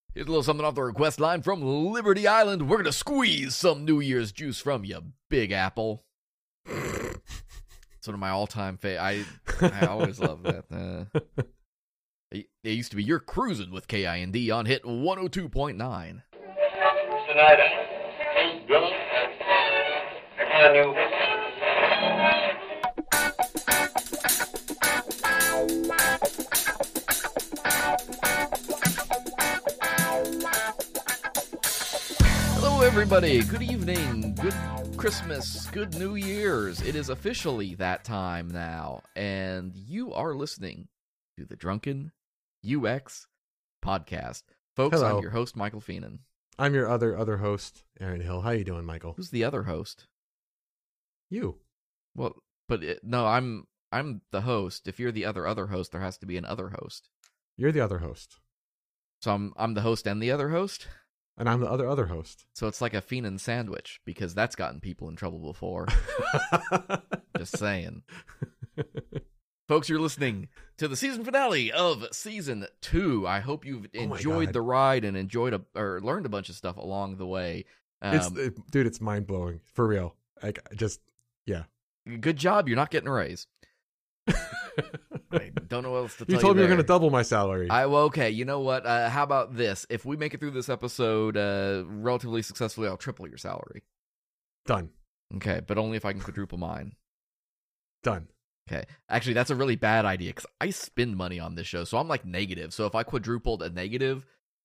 Here's a little something off the request line from Liberty Island. We're going to squeeze some New Year's juice from you, Big Apple. It's one of my all-time favorites. I always love that. It used to be You're Cruising with KIND on hit 102.9. Snyder. Hey, Billy. Can you... Hello, everybody. Good evening. Good Christmas. Good New Year's. It is officially that time now, and you are listening to the Drunken UX podcast. Folks, Hello. I'm your host, Michael Feenan. I'm your other host, Aaron Hill. How you doing, Michael? Who's the other host? You. Well, but no, I'm the host. If you're the other host, there has to be an other host. You're the other host. So I'm the host and the other host? And I'm the other host. So it's like a Feenan sandwich, because that's gotten people in trouble before. Just saying. Folks, you're listening to the season finale of Season 2. I hope you've enjoyed the ride and or learned a bunch of stuff along the way. Dude, it's mind-blowing. For real. Yeah. Good job. You're not getting a raise. I don't know what else to tell you. You told me you're there. going to double my salary. Well, okay, you know what? How about this? If we make it through this episode relatively successfully, I'll triple your salary. Done. Okay, but only if I can quadruple mine. Done. Okay. Actually, that's a really bad idea, because I spend money on this show, so I'm like negative. So if I quadrupled a negative,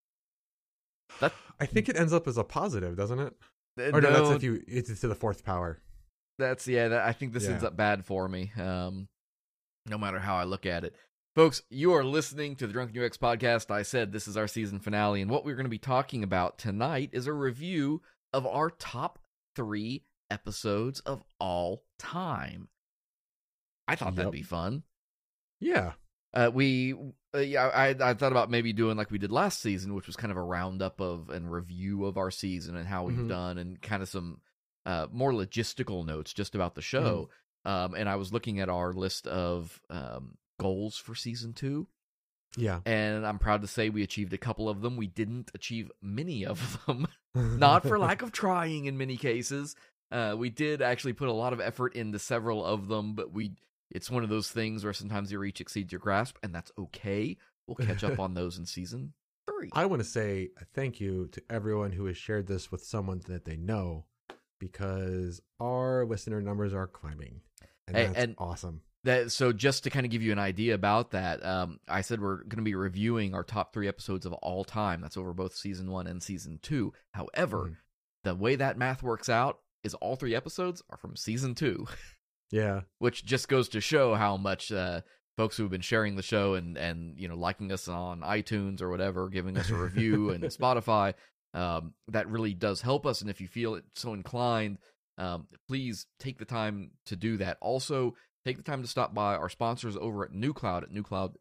I think it ends up as a positive, doesn't it? Or no, that's if it's to the fourth power. I think this ends up bad for me, no matter how I look at it. Folks, you are listening to the Drunken UX podcast. I said this is our season finale, and what we're going to be talking about tonight is a review of our top 3 episodes of all time. I thought that'd be fun. Yeah. I thought about maybe doing like we did last season, which was kind of a roundup of and review of our season and how we've done, and kind of some more logistical notes just about the show. And I was looking at our list of goals for season 2. Yeah. And I'm proud to say we achieved a couple of them. We didn't achieve many of them, not for lack of trying in many cases. We did actually put a lot of effort into several of them, but it's one of those things where sometimes your reach exceeds your grasp, and that's okay. We'll catch up on those in season 3. I want to say thank you to everyone who has shared this with someone that they know, because our listener numbers are climbing, and that's awesome. So just to kind of give you an idea about that, I said we're going to be reviewing our top 3 episodes of all time. That's over both season 1 and season 2. However, the way that math works out is all 3 episodes are from season 2. Yeah. Which just goes to show how much folks who have been sharing the show and liking us on iTunes or whatever, giving us a review and Spotify, that really does help us. And if you feel it so inclined, please take the time to do that. Also, take the time to stop by our sponsors over at NewCloud at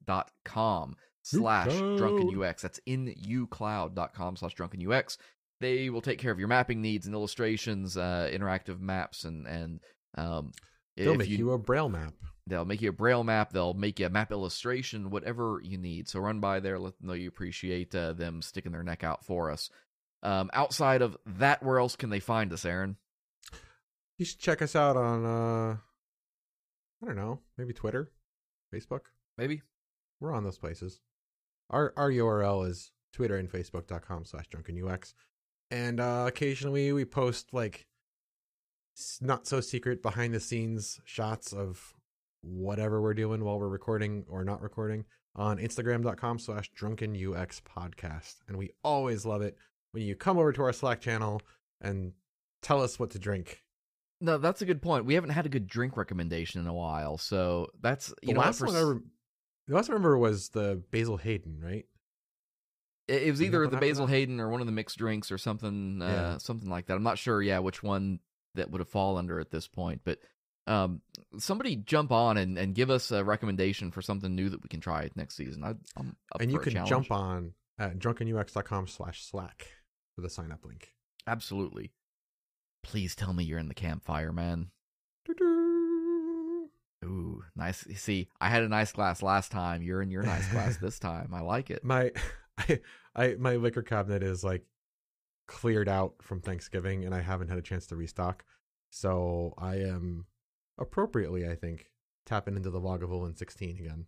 newcloud.com/drunkenux. That's nucloud.com/drunkenux. They will take care of your mapping needs and illustrations, interactive maps, and they'll make you a Braille map. They'll make you a Braille map. They'll make you a map illustration, whatever you need. So run by there, let them know you appreciate them sticking their neck out for us. Outside of that, where else can they find us, Aaron? You should check us out on, I don't know, maybe Twitter, Facebook. Maybe. We're on those places. Our URL is Twitter and Facebook.com/drunkenux. And occasionally we post like not so secret behind the scenes shots of whatever we're doing while we're recording or not recording on Instagram.com/drunkenux podcast. And we always love it when you come over to our Slack channel and tell us what to drink. No, that's a good point. We haven't had a good drink recommendation in a while, so that's The last one I remember was the Basil Hayden, right? It was either the Basil Hayden or one of the mixed drinks or something, something like that. I'm not sure, which one that would have fallen under at this point, but somebody jump on and give us a recommendation for something new that we can try next season. I'm up and for you a can challenge. jump on at drunkenux.com/Slack for the sign up link. Absolutely. Please tell me you're in the campfire, man. Doo-doo. Ooh, nice. See, I had a nice glass last time. You're in your nice glass this time. I like it. My liquor cabinet is like cleared out from Thanksgiving, and I haven't had a chance to restock. So I am appropriately, I think, tapping into the Lagavulin 16 again.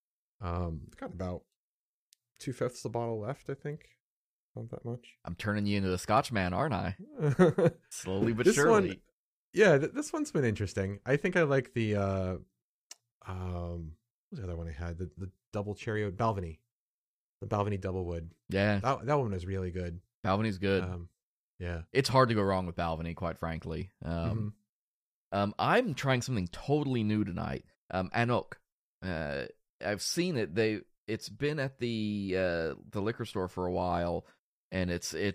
Got about 2/5 the bottle left, I think. Not that much. I'm turning you into a Scotchman, aren't I? Slowly but This surely. one, yeah, this one's been interesting. I think I like the what was the other one I had? The double cherry Balvenie, the Balvenie double wood. Yeah, That one was really good. Balvenie's good. Yeah, It's hard to go wrong with Balvenie, quite frankly. I'm trying something totally new tonight. Anok. I've seen it. It's been at the liquor store for a while, and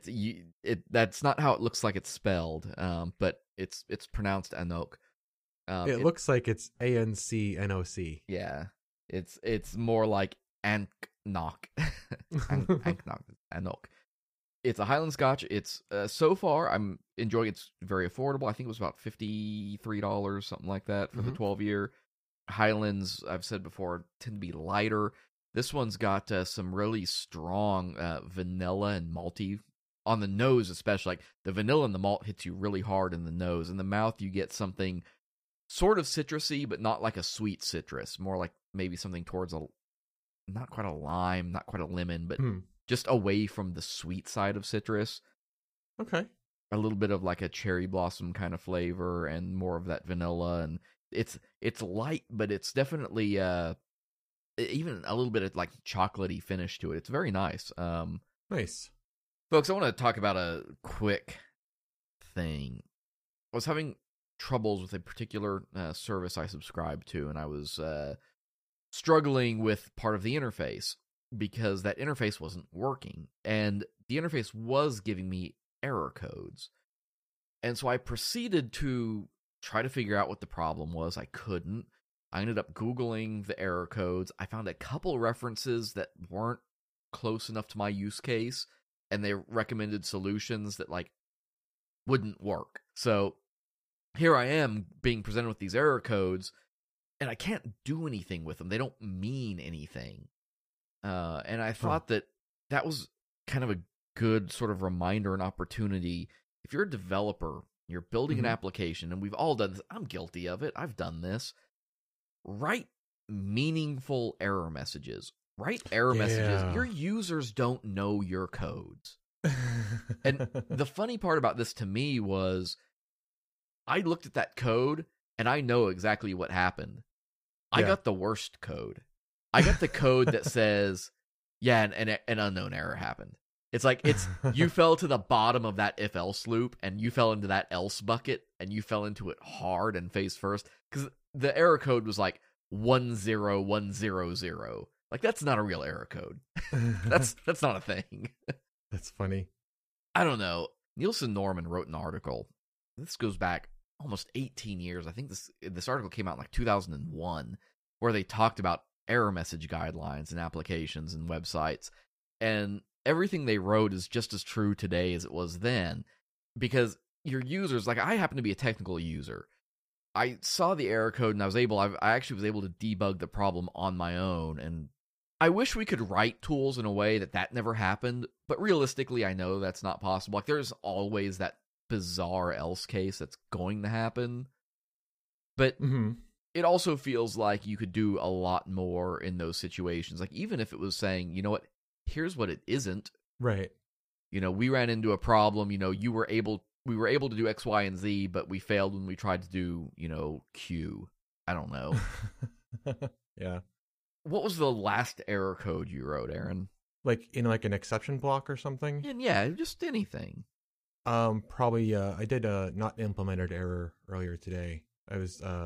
that's not how it looks like it's spelled. But it's pronounced Anok. it looks like it's ANCNOC. Yeah, it's more like Anknock. Anknock. Anok. It's a Highland Scotch. It's so far I'm enjoying it. It's very affordable. I think it was about $53, something like that, for the 12-year. Highlands, I've said before, tend to be lighter. This one's got some really strong vanilla and malty on the nose, especially. Like the vanilla and the malt hits you really hard in the nose. In the mouth, you get something sort of citrusy, but not like a sweet citrus. More like maybe something towards not quite a lime, not quite a lemon, but just away from the sweet side of citrus. Okay. A little bit of like a cherry blossom kind of flavor and more of that vanilla. And it's light, but it's definitely even a little bit of like chocolatey finish to it. It's very nice. Nice. Folks, I want to talk about a quick thing. I was having troubles with a particular service I subscribe to, and I was struggling with part of the interface because that interface wasn't working, and the interface was giving me error codes. And so I proceeded to try to figure out what the problem was. I couldn't. I ended up Googling the error codes. I found a couple references that weren't close enough to my use case, and they recommended solutions that like wouldn't work. So here I am being presented with these error codes, and I can't do anything with them. They don't mean anything. And I thought that was kind of a good sort of reminder and opportunity. If you're a developer, you're building an application, and we've all done this. I'm guilty of it. I've done this. Write meaningful error messages. Write error messages. Your users don't know your codes. And the funny part about this to me was I looked at that code, and I know exactly what happened. I got the worst code. I got the code that says, an unknown error happened. It's like, you fell to the bottom of that if-else loop, and you fell into that else bucket, and you fell into it hard and face first, because the error code was like 10100. Like, that's not a real error code. That's not a thing. That's funny. I don't know. Nielsen Norman wrote an article. This goes back almost 18 years. I think this article came out in like 2001, where they talked about error message guidelines and applications and websites. And everything they wrote is just as true today as it was then. Because your users, like I happen to be a technical user. I saw the error code and I actually was able to debug the problem on my own. And I wish we could write tools in a way that never happened. But realistically, I know that's not possible. Like there's always that bizarre else case that's going to happen. But it also feels like you could do a lot more in those situations. Like even if it was saying, you know what, here's what it isn't. Right. You know, we ran into a problem, you know, we were able to do X, Y, and Z, but we failed when we tried to do, you know, Q. I don't know. Yeah. What was the last error code you wrote, Aaron? Like in like an exception block or something? And yeah, just anything. Probably I did a not implemented error earlier today. I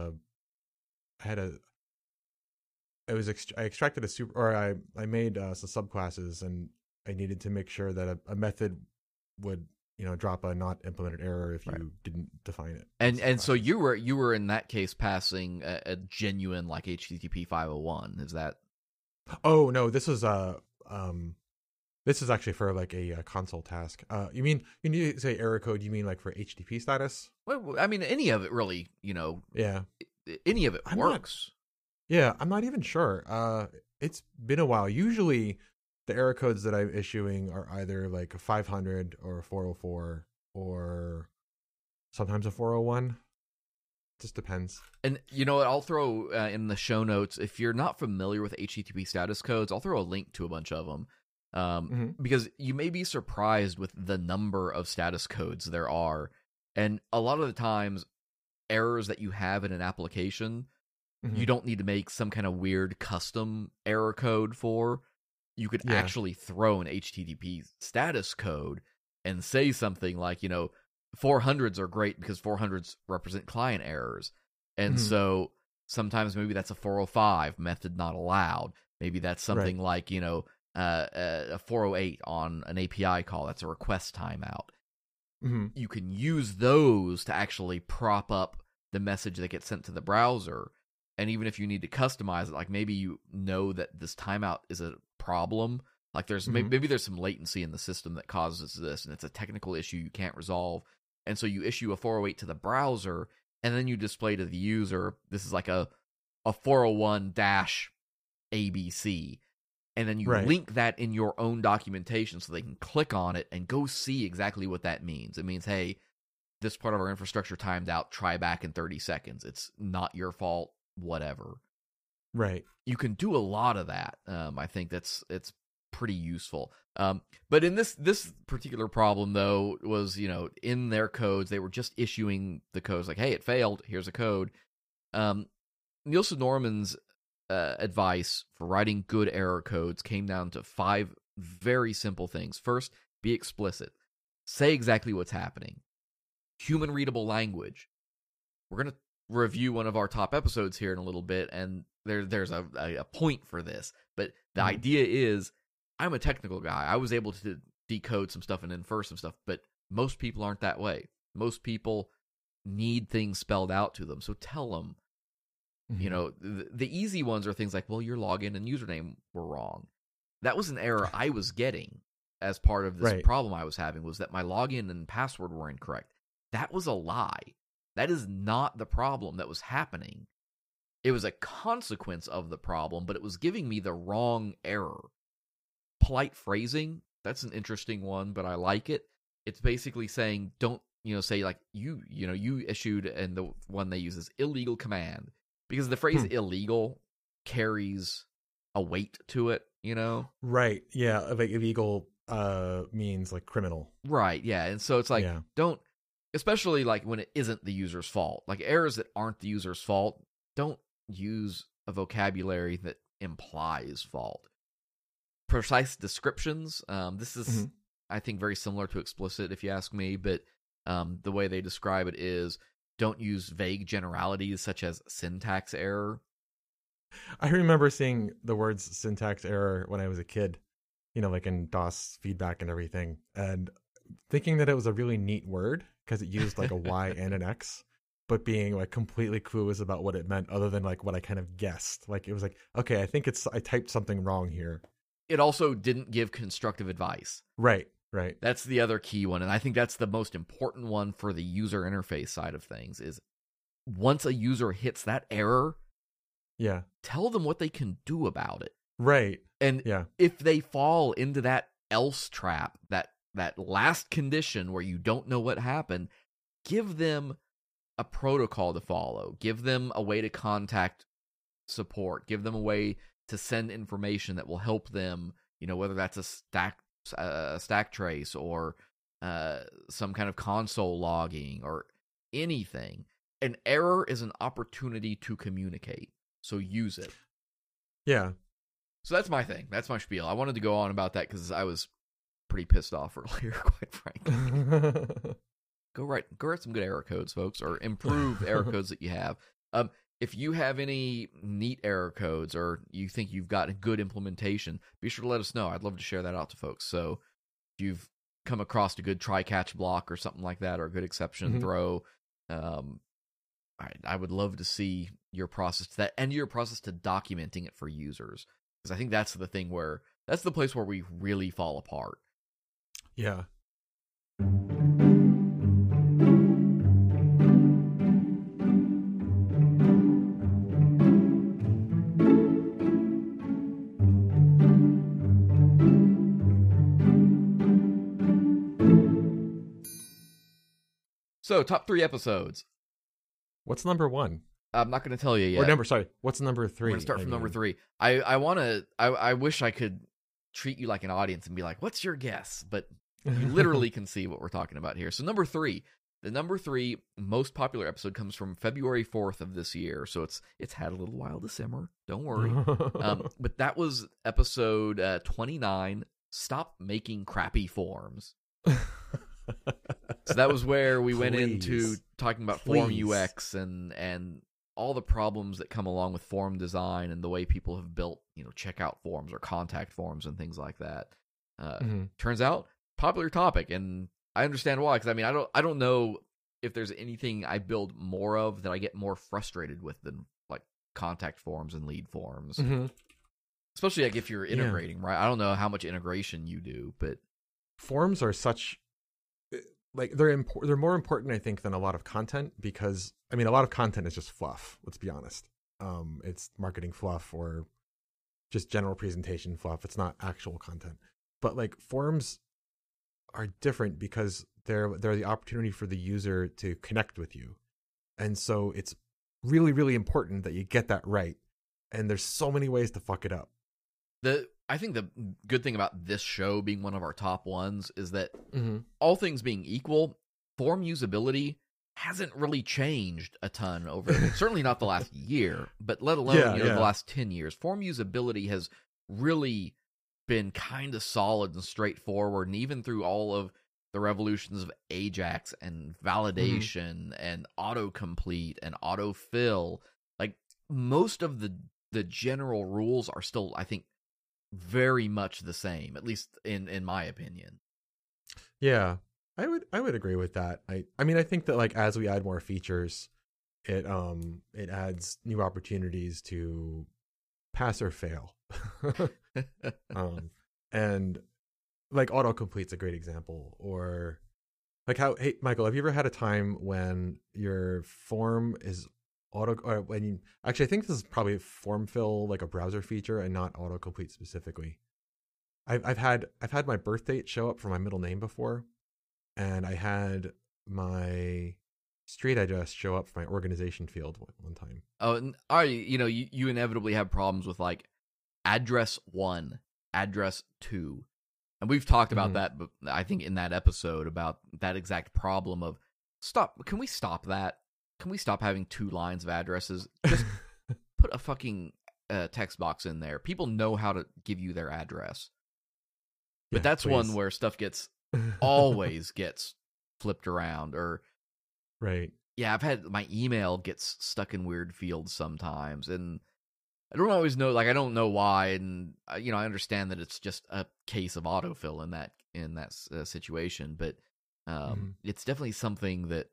extracted I made some subclasses, and I needed to make sure that a method would, you know, drop a not implemented error if you didn't define it. And so you were in that case passing a genuine like HTTP 501. Is that? Oh no, this is actually for like a console task. You mean you need to say error code? You mean like for HTTP status? Well, I mean any of it really. You know. Yeah. Any of it works. I'm not even sure. It's been a while. Usually the error codes that I'm issuing are either like a 500 or a 404 or sometimes a 401. Just depends. And you know what? I'll throw in the show notes, if you're not familiar with HTTP status codes, I'll throw a link to a bunch of them. Because you may be surprised with the number of status codes there are. And a lot of the times, errors that you have in an application, you don't need to make some kind of weird custom error code for. You could actually throw an HTTP status code and say something like, 400s are great because 400s represent client errors. And so sometimes maybe that's a 405, method not allowed. Maybe that's something like, a 408 on an API call. That's a request timeout. You can use those to actually prop up the message that gets sent to the browser. And even if you need to customize it, like maybe you know that this timeout is a problem. Like there's maybe there's some latency in the system that causes this, and it's a technical issue you can't resolve. And so you issue a 408 to the browser, and then you display to the user, this is like a 401-ABC. And then you link that in your own documentation so they can click on it and go see exactly what that means. It means, hey, this part of our infrastructure timed out, try back in 30 seconds. It's not your fault, whatever. Right. You can do a lot of that. I think it's pretty useful. But in this particular problem, though, was, in their codes, they were just issuing the codes like, hey, it failed, here's a code. Nielsen Norman's advice for writing good error codes came down to 5 very simple things. First, be explicit. Say exactly what's happening. Human readable language. We're going to review one of our top episodes here in a little bit, and there's a point for this. But the idea is, I'm a technical guy. I was able to decode some stuff and infer some stuff, but most people aren't that way. Most people need things spelled out to them, so tell them. The easy ones are things like, well, your login and username were wrong. That was an error I was getting as part of this problem I was having, was that my login and password were incorrect. That was a lie. That is not the problem that was happening. It was a consequence of the problem, but it was giving me the wrong error. Polite phrasing, that's an interesting one, but I like it. It's basically saying, don't, say like, you issued, and the one they use is illegal command. Because the phrase illegal carries a weight to it, Right, yeah, like illegal means like criminal. Right, yeah, and so it's like, don't, especially like when it isn't the user's fault. Like errors that aren't the user's fault, don't use a vocabulary that implies fault. Precise descriptions, this is, I think, very similar to explicit, if you ask me, but the way they describe it is, don't use vague generalities such as syntax error. I remember seeing the words syntax error when I was a kid, like in DOS feedback and everything, and thinking that it was a really neat word because it used like a Y and an X, but being like completely clueless about what it meant other than like what I kind of guessed. Like it was like, okay, I think I typed something wrong here. It also didn't give constructive advice. Right. That's the other key one, and I think that's the most important one for the user interface side of things, is once a user hits that error, tell them what they can do about it. Right. And if they fall into that else trap, that last condition where you don't know what happened, give them a protocol to follow. Give them a way to contact support. Give them a way to send information that will help them, whether that's a stack trace or some kind of console logging or anything. An error is an opportunity to communicate, so use it. Yeah. So that's my thing. That's my spiel. I wanted to go on about that because I was pretty pissed off earlier, quite frankly. Go write some good error codes, folks, or improve error codes that you have. If you have any neat error codes or you think you've got a good implementation, be sure to let us know. I'd love to share that out to folks. So if you've come across a good try-catch block or something like that, or a good exception throw, I would love to see your process to that and your process to documenting it for users. Because I think that's the place where we really fall apart. Yeah. So, top 3 episodes. What's number 1? I'm not going to tell you yet. What's number 3? We're going to start from number 3. I wish I could treat you like an audience and be like, what's your guess? But you literally can see what we're talking about here. So, number 3. The number 3 most popular episode comes from February 4th of this year, so it's had a little while to simmer. Don't worry. But that was episode 29, Stop Making Crappy Forms. So that was where we went into talking about form UX and all the problems that come along with form design and the way people have built, checkout forms or contact forms and things like that. Turns out, popular topic, and I understand why, because I don't know if there's anything I build more of that I get more frustrated with than like contact forms and lead forms. Especially like if you're integrating, right? I don't know how much integration you do, but forms are such like they're more important, I think, than a lot of content, because a lot of content is just fluff. Let's be honest. It's marketing fluff or just general presentation fluff. It's not actual content. But like forms are different because they're the opportunity for the user to connect with you. And so it's really, really important that you get that right. And there's so many ways to fuck it up. I think the good thing about this show being one of our top ones is that all things being equal, form usability hasn't really changed a ton over, certainly not the last year, but let alone the last 10 years. Form usability has really been kind of solid and straightforward, and even through all of the revolutions of Ajax and validation and autocomplete and autofill, like most of the general rules are still, I think, very much the same, at least in my opinion. Yeah, I would agree with that. I think that like as we add more features, it adds new opportunities to pass or fail. And like autocomplete's a great example. Or like hey Michael, have you ever had a time when your form is I think this is probably form fill, like a browser feature, and not autocomplete specifically. I've had my birth date show up for my middle name before, and I had my street address show up for my organization field one time. Oh, and you inevitably have problems with like address 1, address 2. And we've talked about that, but I think in that episode about that exact problem of can we stop that? Can we stop having 2 lines of addresses? Just put a fucking text box in there. People know how to give you their address. But that's please. One where stuff always gets flipped around. Or right. Yeah, I've had my email gets stuck in weird fields sometimes, and I don't always know. Like, I don't know why, and I understand that it's just a case of autofill in that situation. But it's definitely something that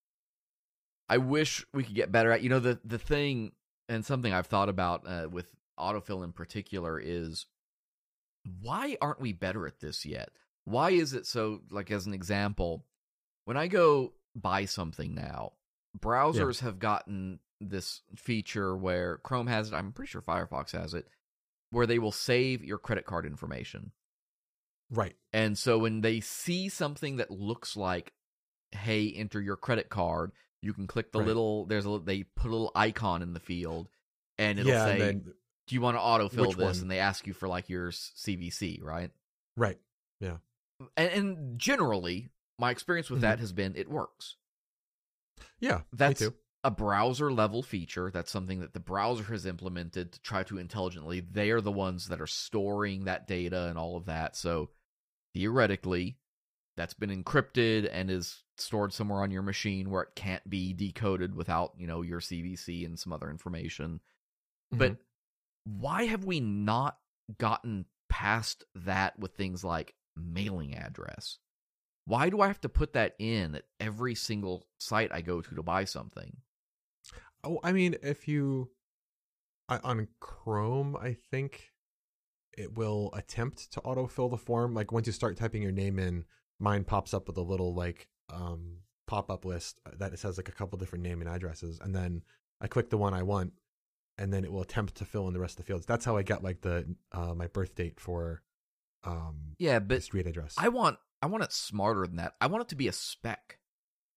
I wish we could get better at. The thing, and something I've thought about with autofill in particular, is why aren't we better at this yet? Why is it so, like, as an example, when I go buy something now, browsers have gotten this feature where Chrome has it, I'm pretty sure Firefox has it, where they will save your credit card information. Right. And so when they see something that looks like, hey, enter your credit card, you can click the little, they put a little icon in the field, and it'll say, then, do you want to autofill this? One? And they ask you for like your CVC, right? Right. Yeah. And generally, my experience with that has been it works. Yeah, that's a browser level feature. That's something that the browser has implemented to try to intelligently. They are the ones that are storing that data and all of that. So theoretically, that's been encrypted and is stored somewhere on your machine where it can't be decoded without, your CVC and some other information. But why have we not gotten past that with things like mailing address? Why do I have to put that in at every single site I go to buy something? Oh, if you on Chrome, I think it will attempt to autofill the form. Like once you start typing your name in, mine pops up with a little like pop-up list that it says like a couple different name and addresses, and then I click the one I want, and then it will attempt to fill in the rest of the fields. That's how I get like the my birth date for but street address. I want it smarter than that. I want it to be a spec.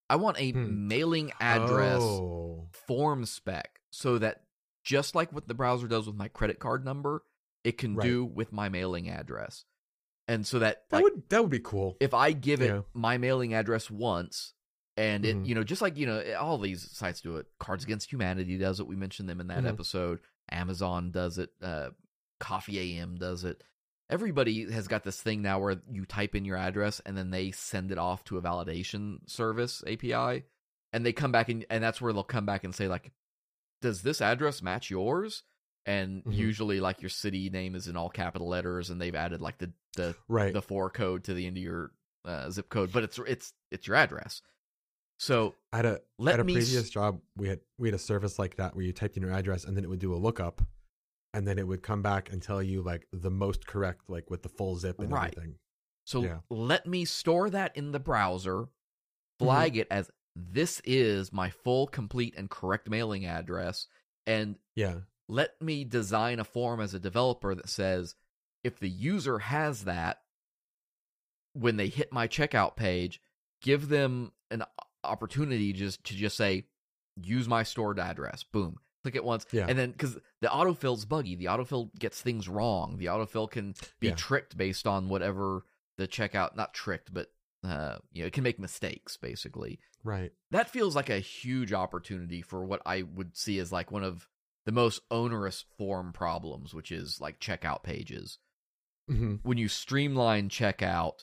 I want a mailing address form spec so that just like what the browser does with my credit card number, it can do with my mailing address. And so that would be cool. If I give it my mailing address once, and it, just like, all these sites do it. Cards Against Humanity does it. We mentioned them in that episode. Amazon does it. Coffee AM does it. Everybody has got this thing now where you type in your address and then they send it off to a validation service API, and they come back and that's where they'll come back and say, like, does this address match yours? And usually, like, your city name is in all capital letters, and they've added like the 4 code to the end of your zip code, but it's your address. So at a previous job, we had a service like that where you typed in your address and then it would do a lookup, and then it would come back and tell you like the most correct, like with the full zip and everything. So let me store that in the browser, flag it as this is my full, complete, and correct mailing address, and let me design a form as a developer that says if the user has that, when they hit my checkout page, give them an opportunity to just say, use my stored address. Boom. Click it once. And then, because the autofill's buggy. The autofill gets things wrong. The autofill can be tricked based on whatever the checkout, not tricked, but it can make mistakes, basically. Right. That feels like a huge opportunity for what I would see as like one of the most onerous form problems, which is like checkout pages. When you streamline checkout,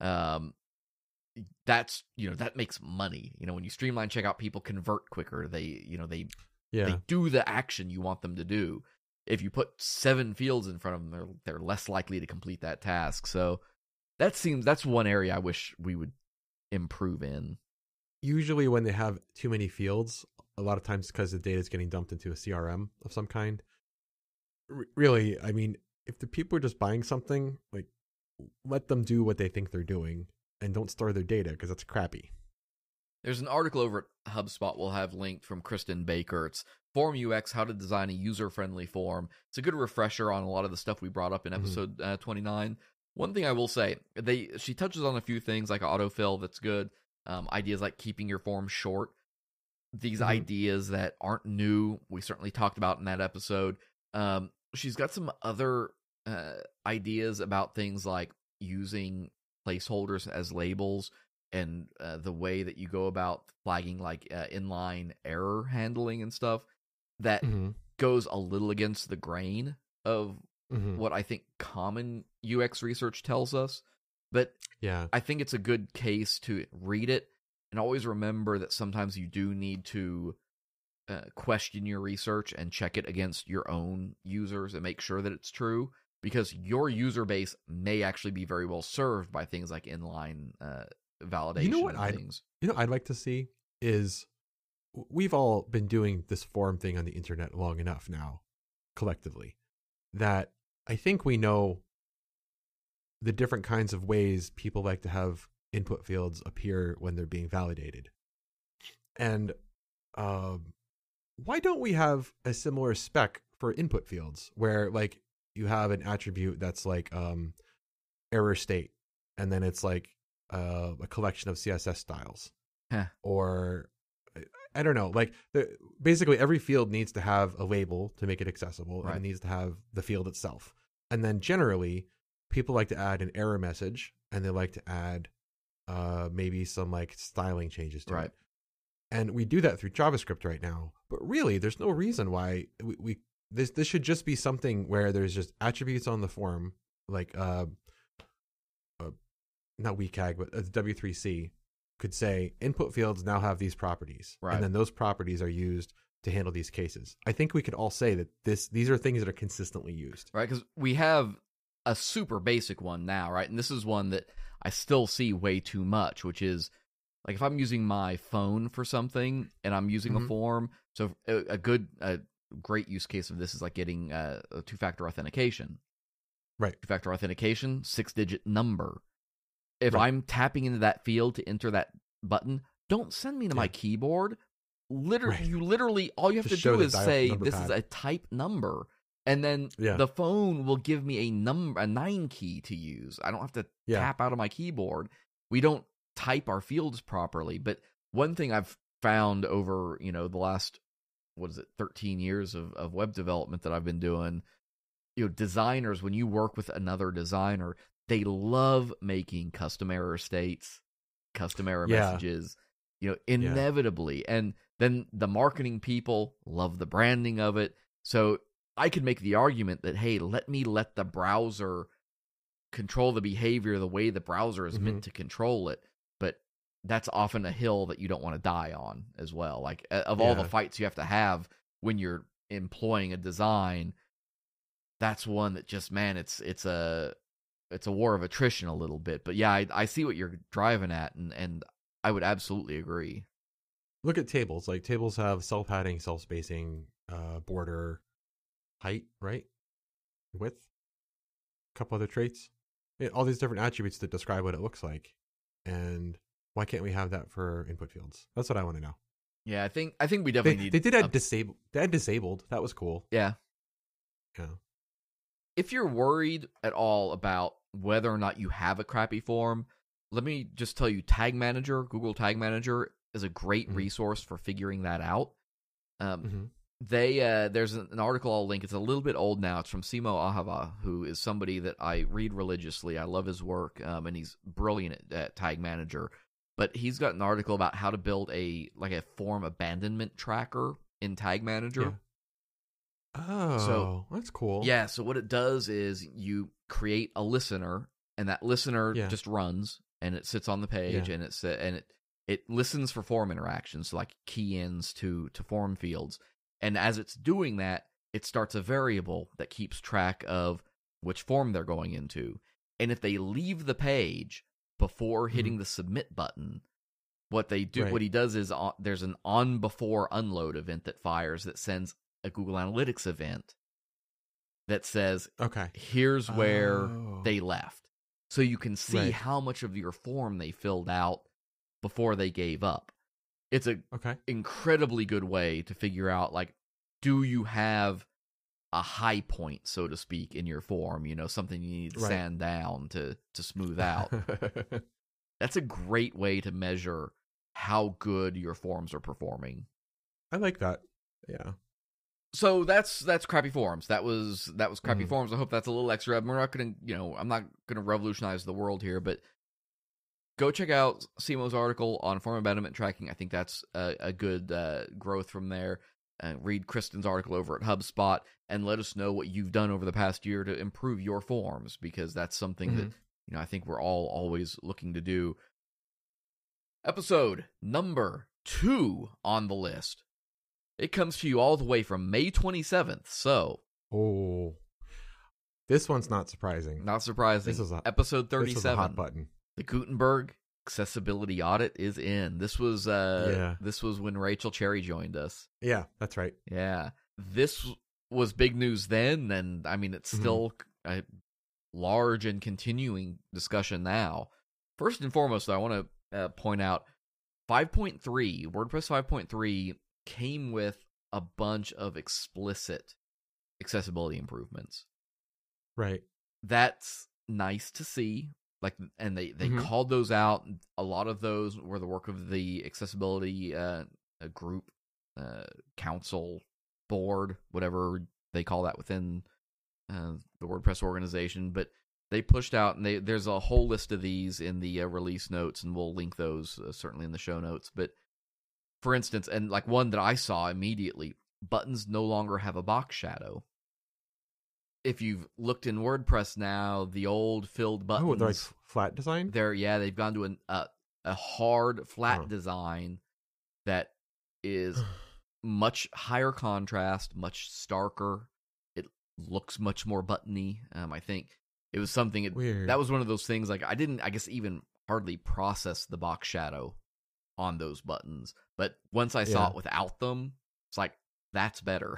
that's, that makes money. When you streamline checkout, people convert quicker. They do the action you want them to do. If you put 7 fields in front of them, they're less likely to complete that task. So that's one area I wish we would improve in. Usually when they have too many fields, a lot of times because the data is getting dumped into a CRM of some kind. Really, I mean, if the people are just buying something, like, let them do what they think they're doing and don't store their data, because that's crappy. There's an article over at HubSpot we'll have linked from Kristen Baker. It's Form UX, How to Design a User-Friendly Form. It's a good refresher on a lot of the stuff we brought up in episode 29. One thing I will say, she touches on a few things like autofill that's good, ideas like keeping your form short. These ideas that aren't new, we certainly talked about in that episode. She's got some other ideas about things like using placeholders as labels, and the way that you go about flagging like inline error handling and stuff that goes a little against the grain of what I think common UX research tells us. But I think it's a good case to read it and always remember that sometimes you do need to question your research and check it against your own users and make sure that it's true, because your user base may actually be very well served by things like inline validation things. I'd like to see is, we've all been doing this form thing on the internet long enough now, collectively, that I think we know the different kinds of ways people like to have input fields appear when they're being validated. And why don't we have a similar spec for input fields where, like, you have an attribute that's like error state, and then it's like a collection of CSS styles, or I don't know, like basically every field needs to have a label to make it accessible, and it needs to have the field itself. And then generally people like to add an error message, and they like to add maybe some like styling changes to it. And we do that through JavaScript right now, but really there's no reason why this should just be something where there's just attributes on the form, like not WCAG, but W3C could say input fields now have these properties, and then those properties are used to handle these cases. I think we could all say that these are things that are consistently used, right? Because we have a super basic one now, right? And this is one that I still see way too much, which is like if I'm using my phone for something and I'm using a form. So a great use case of this is like getting a 2-factor authentication. Right. 2-factor authentication, 6-digit number. If I'm tapping into that field to enter that button, don't send me to my keyboard. You literally, all you have just to do is say, this pad is a type number. And then the phone will give me a 9 key to use. I don't have to tap out of my keyboard. We don't type our fields properly, but one thing I've found over, the last, 13 years of web development that I've been doing, designers, when you work with another designer, they love making custom error states, custom error messages, inevitably. And then the marketing people love the branding of it. So I could make the argument that, hey, let the browser control the behavior the way the browser is meant to control it. But that's often a hill that you don't want to die on as well. Like, of all the fights you have to have when you're employing a design, that's one that just, man, it's a war of attrition a little bit. But yeah, I see what you're driving at, and I would absolutely agree. Look at tables. Like, tables have self-padding, self-spacing, border, height, right? Width. A couple other traits. All these different attributes that describe what it looks like. And why can't we have that for input fields? That's what I want to know. Yeah, I think we definitely need... They did add disabled. They had disabled. That was cool. Yeah. Yeah. If you're worried at all about whether or not you have a crappy form, let me just tell you, Tag Manager, Google Tag Manager, is a great resource for figuring that out. There's an article I'll link. It's a little bit old now. It's from Simo Ahava, who is somebody that I read religiously. I love his work, and he's brilliant at Tag Manager. But he's got an article about how to build a form abandonment tracker in Tag Manager. Yeah. Oh, so that's cool. Yeah, so what it does is you create a listener, and that listener just runs, and it sits on the page, and it listens for form interactions, so like key-ins to form fields. And as it's doing that, it starts a variable that keeps track of which form they're going into. And if they leave the page before hitting the submit button, what he does is there's an on before unload event that fires that sends a Google Analytics event that says, okay, here's where they left. So you can see how much of your form they filled out before they gave up. It's a incredibly good way to figure out, like, do you have a high point, so to speak, in your form? Something you need to sand down to smooth out. That's a great way to measure how good your forms are performing. I like that. Yeah. So that's crappy forms. That was crappy forms. I hope that's a little extra. We're not gonna, I'm not gonna revolutionize the world here, but go check out Simo's article on form abandonment tracking. I think that's a good growth from there. Read Kristen's article over at HubSpot and let us know what you've done over the past year to improve your forms, because that's something that I think we're all always looking to do. Episode number 2 on the list. It comes to you all the way from May 27th. So, this one's not surprising. Not surprising. This is episode 37. This was a hot button. The Gutenberg accessibility audit is in. This was when Rachel Cherry joined us. Yeah, that's right. Yeah, this was big news then, and I mean it's still a large and continuing discussion now. First and foremost, though, I want to point out 5.3 WordPress 5.3 came with a bunch of explicit accessibility improvements. Right. That's nice to see. Like, and they called those out. A lot of those were the work of the accessibility group, council, board, whatever they call that within the WordPress organization. But they pushed out, and there's a whole list of these in the release notes, and we'll link those certainly in the show notes. But for instance, and like one that I saw immediately, buttons no longer have a box shadow. If you've looked in WordPress now, the old filled buttons... Oh, they're like flat design? They've gone to a hard, flat design that is much higher contrast, much starker. It looks much more buttony. I think it was something... That was one of those things, like, I didn't, I guess, even hardly process the box shadow on those buttons. But once I saw it without them, it's like, that's better.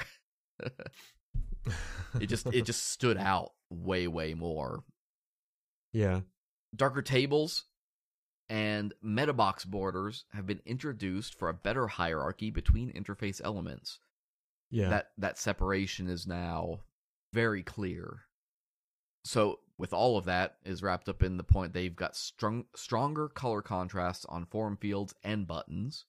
It just stood out way more. Yeah. Darker tables and metabox borders have been introduced for a better hierarchy between interface elements. Yeah. That separation is now very clear. So with all of that is wrapped up in the point they've got stronger color contrasts on form fields and buttons.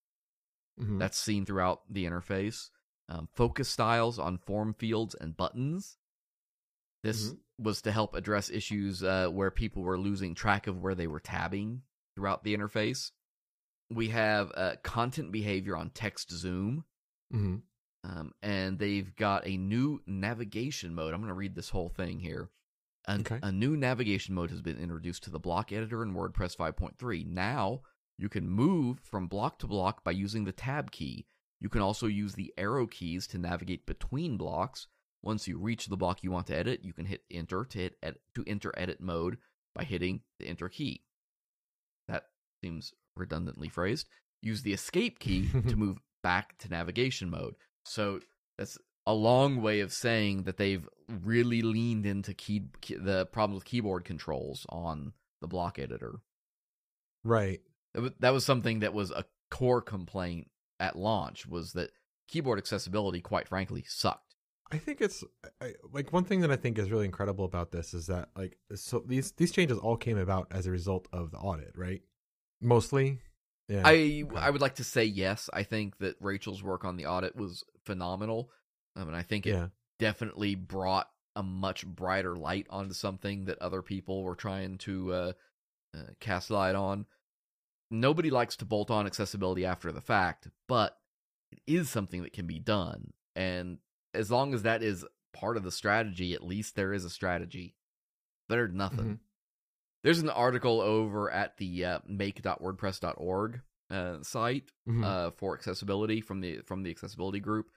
Mhm. That's seen throughout the interface. Focus styles on form fields and buttons. This was to help address issues where people were losing track of where they were tabbing throughout the interface. We have content behavior on text zoom. Mhm. And they've got a new navigation mode. I'm going to read this whole thing here. Okay. A new navigation mode has been introduced to the block editor in WordPress 5.3. Now, you can move from block to block by using the tab key. You can also use the arrow keys to navigate between blocks. Once you reach the block you want to edit, you can hit enter to enter edit mode by hitting the enter key. That seems redundantly phrased. Use the escape key to move back to navigation mode. So that's a long way of saying that they've really leaned into the problem with keyboard controls on the block editor. Right. That was something that was a core complaint at launch, was that keyboard accessibility, quite frankly, sucked. I think it's like one thing that I think is really incredible about this is that like so these changes all came about as a result of the audit, right? Mostly. Yeah. I would like to say yes. I think that Rachel's work on the audit was phenomenal. And I think it definitely brought a much brighter light onto something that other people were trying to cast light on. Nobody likes to bolt on accessibility after the fact, but it is something that can be done. And as long as that is part of the strategy, at least there is a strategy. Better than nothing. Mm-hmm. There's an article over at the make.wordpress.org site for accessibility from the accessibility group.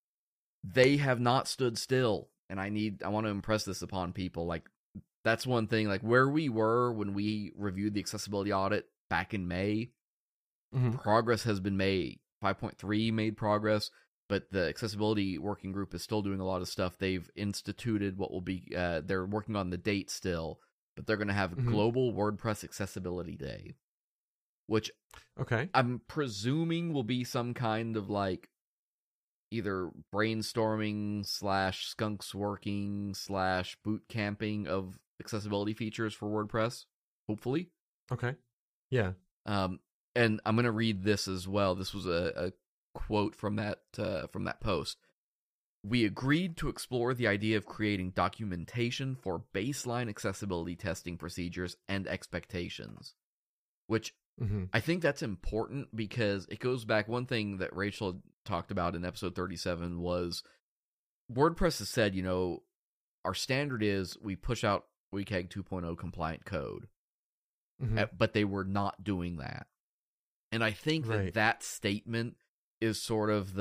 They have not stood still, and I want to impress this upon people. Like, that's one thing. Like, where we were when we reviewed the accessibility audit back in May, progress has been made. 5.3 made progress, but the accessibility working group is still doing a lot of stuff. They've instituted what will be. They're working on the date still. But they're going to have Global WordPress Accessibility Day, which I'm presuming will be some kind of like either brainstorming / skunks working / boot camping of accessibility features for WordPress, hopefully. Okay. Yeah. And I'm going to read this as well. This was a quote from that post. We agreed to explore the idea of creating documentation for baseline accessibility testing procedures and expectations, which I think that's important because it goes back. One thing that Rachel talked about in episode 37 was WordPress has said, our standard is we push out WCAG 2.0 compliant code, but they were not doing that. And I think that statement is sort of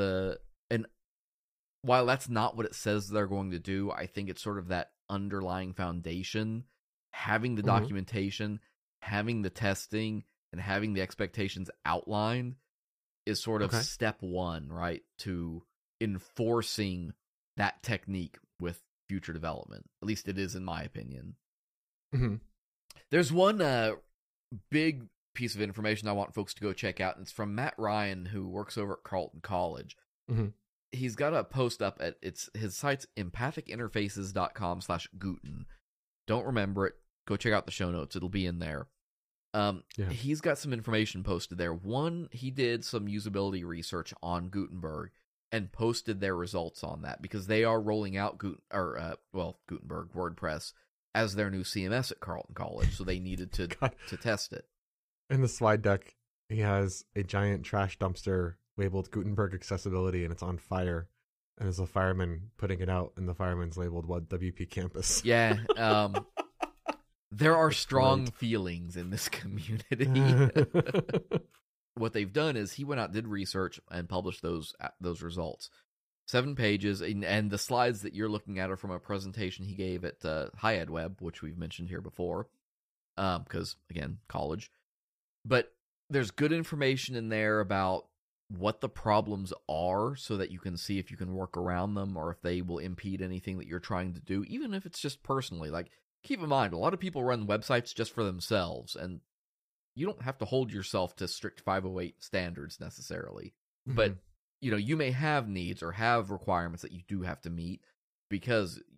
while that's not what it says they're going to do, I think it's sort of that underlying foundation, having the documentation, having the testing, and having the expectations outlined is sort of step one, right, to enforcing that technique with future development. At least it is in my opinion. There's one big piece of information I want folks to go check out, and it's from Matt Ryan, who works over at Carleton College. He's got a post up at his site's empathicinterfaces.com/Guten. Don't remember it. Go check out the show notes. It'll be in there. He's got some information posted there. One, he did some usability research on Gutenberg and posted their results on that because they are rolling out Gutenberg WordPress as their new CMS at Carleton College, so they needed to test it. In the slide deck, he has a giant trash dumpster labeled Gutenberg accessibility, and it's on fire. And there's a fireman putting it out, and the fireman's labeled WP Campus. Yeah, there are strong feelings in this community. What they've done is he went out, did research, and published those results. 7 pages, and the slides that you're looking at are from a presentation he gave at High Ed Web, which we've mentioned here before, because, again, college. But there's good information in there about what the problems are so that you can see if you can work around them or if they will impede anything that you're trying to do, even if it's just personally. Like, keep in mind, a lot of people run websites just for themselves, and you don't have to hold yourself to strict 508 standards necessarily. But, you may have needs or have requirements that you do have to meet because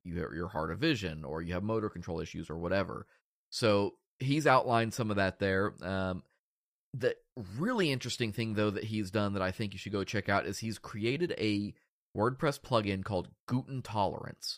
you're hard of vision, or you have motor control issues, or whatever. So he's outlined some of that there. The really interesting thing, though, that he's done that I think you should go check out is he's created a WordPress plugin called Goot Intolerance.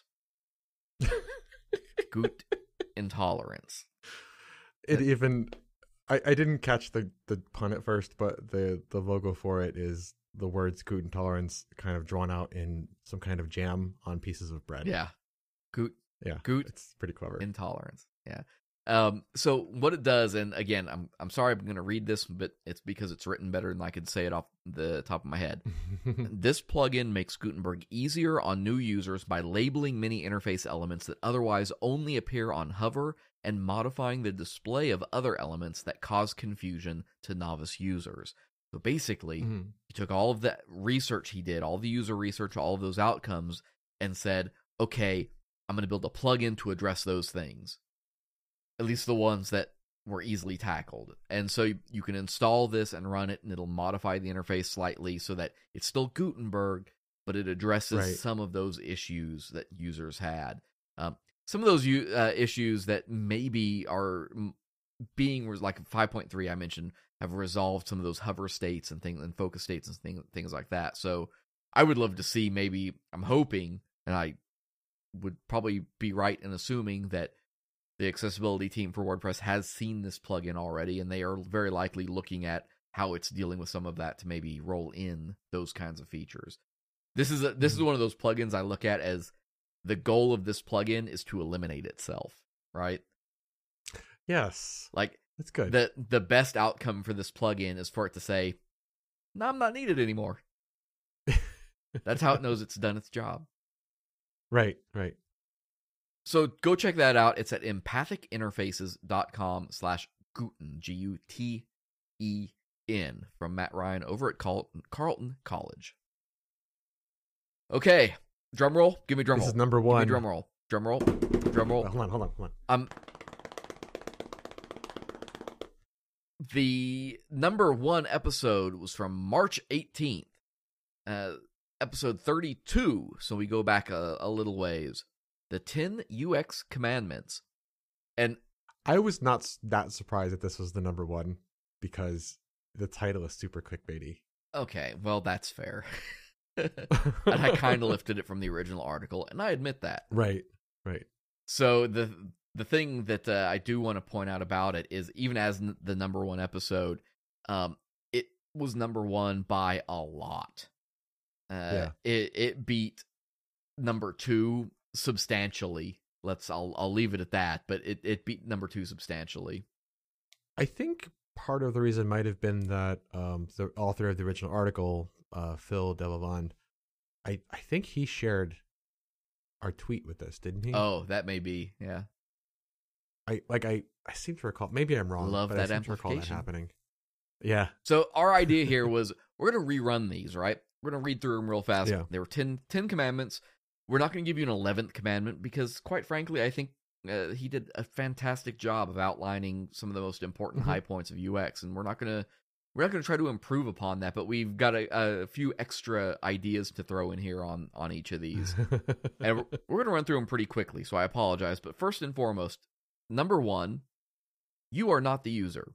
Goot Intolerance. It even... I didn't catch the pun at first, but the logo for it is the words Goot Intolerance kind of drawn out in some kind of jam on pieces of bread. Yeah. Goot. Yeah. Goot. It's pretty clever. Intolerance. Yeah. So what it does, and again, I'm sorry I'm going to read this, but it's because it's written better than I could say it off the top of my head. This plugin makes Gutenberg easier on new users by labeling many interface elements that otherwise only appear on hover and modifying the display of other elements that cause confusion to novice users. So basically, he took all of that research he did, all the user research, all of those outcomes, and said, okay, I'm going to build a plugin to address those things. At least the ones that were easily tackled. And so you can install this and run it, and it'll modify the interface slightly so that it's still Gutenberg, but it addresses some of those issues that users had. Some of those issues that maybe are being, like 5.3 I mentioned, have resolved some of those hover states and things, and focus states and things like that. So I would love to see, maybe, I'm hoping, and I would probably be right in assuming that the accessibility team for WordPress has seen this plugin already, and they are very likely looking at how it's dealing with some of that to maybe roll in those kinds of features. This is one of those plugins I look at as the goal of this plugin is to eliminate itself, right? Yes. Like, that's good. The best outcome for this plugin is for it to say, no, I'm not needed anymore. That's how it knows it's done its job. Right. So go check that out. It's at empathicinterfaces.com/Guten, G-U-T-E-N, from Matt Ryan over at Carleton College. Okay, drum roll. Give me drum roll. This is number one. Give me drum roll. Drum roll. Drum roll. Hold on. The number one episode was from March 18th, episode 32. So we go back a little ways. The 10 UX Commandments. And I was not that surprised that this was the number one, because the title is super clickbaity. Okay, well, that's fair. And I kind of lifted it from the original article, and I admit that. Right. So the thing that I do want to point out about it is, even as the number one episode, it was number one by a lot. It beat number two substantially. I'll leave it at that, but it beat number two substantially. I think part of the reason might have been that the author of the original article, Phil Delavand, I think he shared our tweet with us, didn't he? Oh, that may be, yeah. I seem to recall, maybe I'm wrong, Love but that I seem to recall that happening. Yeah. So our idea here was, we're going to rerun these, right? We're going to read through them real fast. Yeah. There were 10 commandments. We're not going to give you an 11th commandment because, quite frankly, I think he did a fantastic job of outlining some of the most important high points of UX, and we're not going to try to improve upon that, but we've got a few extra ideas to throw in here on each of these. And we're going to run through them pretty quickly, so I apologize. But first and foremost, number one, you are not the user.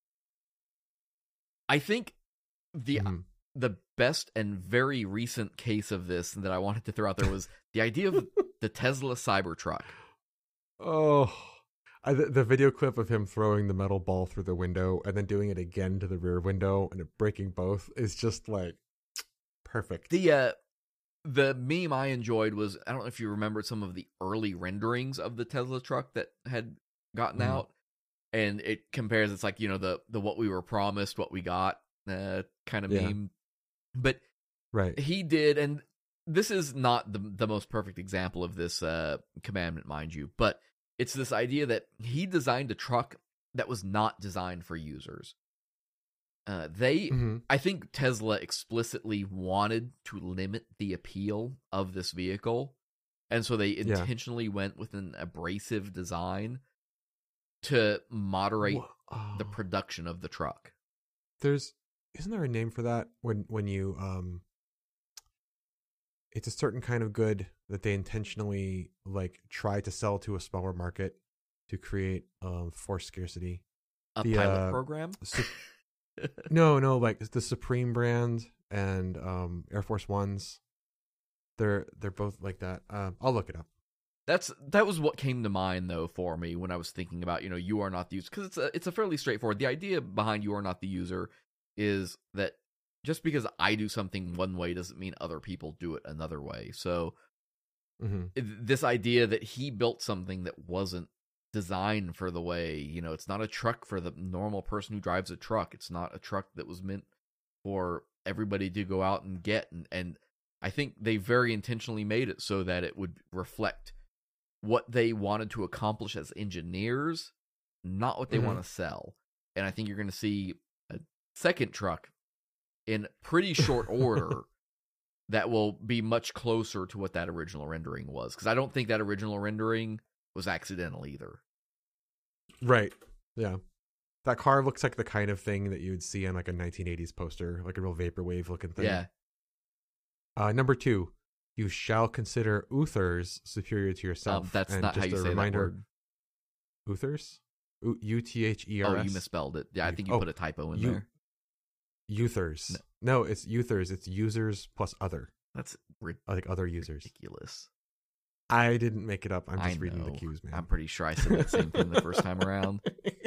I think the best and very recent case of this that I wanted to throw out there was the idea of the Tesla Cybertruck. Oh, the video clip of him throwing the metal ball through the window and then doing it again to the rear window and it breaking both is just like perfect. The meme I enjoyed was, I don't know if you remembered some of the early renderings of the Tesla truck that had gotten out, and it compares, it's like, the what we were promised, what we got kind of meme. But he did, and this is not the most perfect example of this commandment, mind you, but it's this idea that he designed a truck that was not designed for users. I think Tesla explicitly wanted to limit the appeal of this vehicle, and so they intentionally went with an abrasive design to moderate the production of the truck. Isn't there a name for that when you it's a certain kind of good that they intentionally like try to sell to a smaller market to create force scarcity. A pilot program? No, like the Supreme brand and Air Force Ones. They're both like that. I'll look it up. That was what came to mind though for me when I was thinking about, you are not the user, because it's a fairly straightforward. The idea behind you are not the user is that just because I do something one way doesn't mean other people do it another way. So this idea that he built something that wasn't designed for the way, it's not a truck for the normal person who drives a truck. It's not a truck that was meant for everybody to go out and get. And I think they very intentionally made it so that it would reflect what they wanted to accomplish as engineers, not what they want to sell. And I think you're going to see a second truck in pretty short order that will be much closer to what that original rendering was. Because I don't think that original rendering was accidental either. Right. Yeah. That car looks like the kind of thing that you would see on like a 1980s poster, like a real vaporwave looking thing. Yeah. Number 2, you shall consider Uthers superior to yourself. That's and not just how you a say reminder, that word. Uthers? Uthers? Oh, you misspelled it. Yeah, I think you put a typo in there. Uthers. No, it's Uthers. It's users plus other. That's like other users. Ridiculous. I didn't make it up. I'm just reading the cues, man. I'm pretty sure I said the same thing the first time around.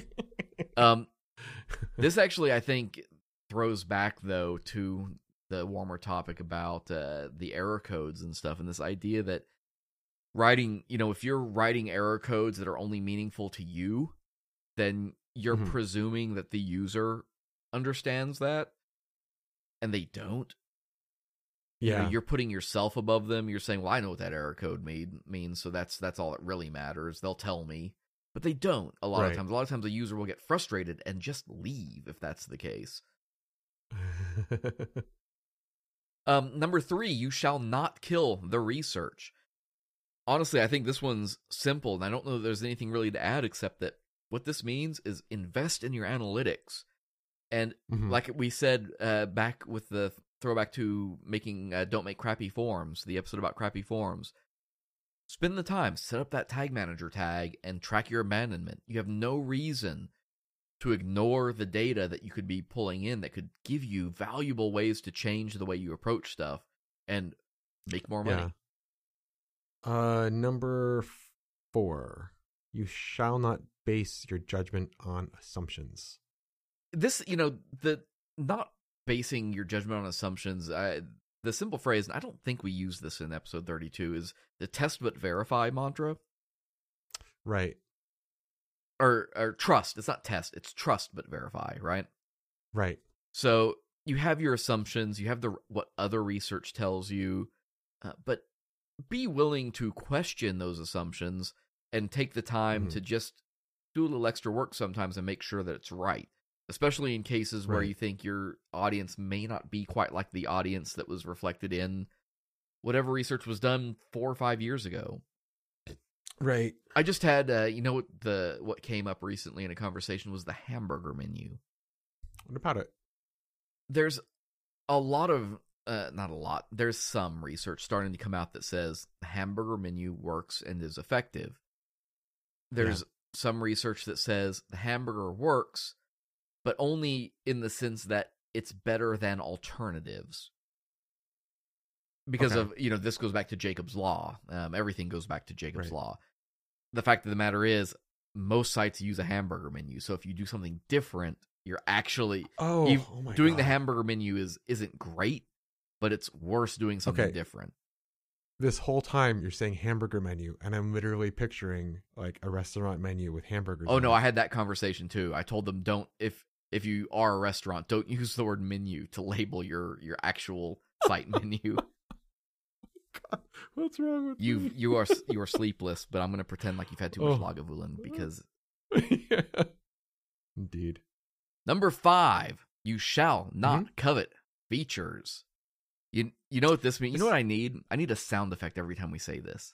This actually, I think, throws back, though, to the warmer topic about the error codes and stuff, and this idea that writing, if you're writing error codes that are only meaningful to you, then you're presuming that the user understands that, and they don't. Yeah, you're putting yourself above them. You're saying, well, I know what that error code means, so that's all that really matters. They'll tell me. But they don't a lot of times. A lot of times a user will get frustrated and just leave if that's the case. Number 3, you shall not kill the research. Honestly, I think this one's simple, and I don't know that there's anything really to add except that what this means is invest in your analytics. And like we said back with the throwback to making Don't Make Crappy Forms, the episode about crappy forms, spend the time, set up that tag manager tag, and track your abandonment. You have no reason to ignore the data that you could be pulling in that could give you valuable ways to change the way you approach stuff and make more money. Yeah. Number 4, you shall not base your judgment on assumptions. This, the not basing your judgment on assumptions, the simple phrase, and I don't think we used this in episode 32, is the test but verify mantra. Right. Or trust. It's not test, it's trust but verify, right? Right. So you have your assumptions, you have what other research tells you, but be willing to question those assumptions and take the time to just do a little extra work sometimes and make sure that it's right. Especially in cases where you think your audience may not be quite like the audience that was reflected in whatever research was done 4 or 5 years ago. Right. I just had, what came up recently in a conversation was the hamburger menu. What about it? There's a lot of, not a lot, there's some research starting to come out that says the hamburger menu works and is effective. There's some research that says the hamburger works, but only in the sense that it's better than alternatives. Because of, this goes back to Jacob's Law. Everything goes back to Jacob's Law. The fact of the matter is, most sites use a hamburger menu. So if you do something different, you're actually... doing the hamburger menu isn't great, but it's worse doing something different. This whole time you're saying hamburger menu, and I'm literally picturing like a restaurant menu with hamburgers. Oh, no, I had that conversation too. I told them, if you are a restaurant, don't use the word menu to label your actual site menu. God, what's wrong with you? You are sleepless, but I'm going to pretend like you've had too much Lagavulin because... Yeah. Indeed. Number 5, you shall not covet features. You know what this means? You know what I need? I need a sound effect every time we say this.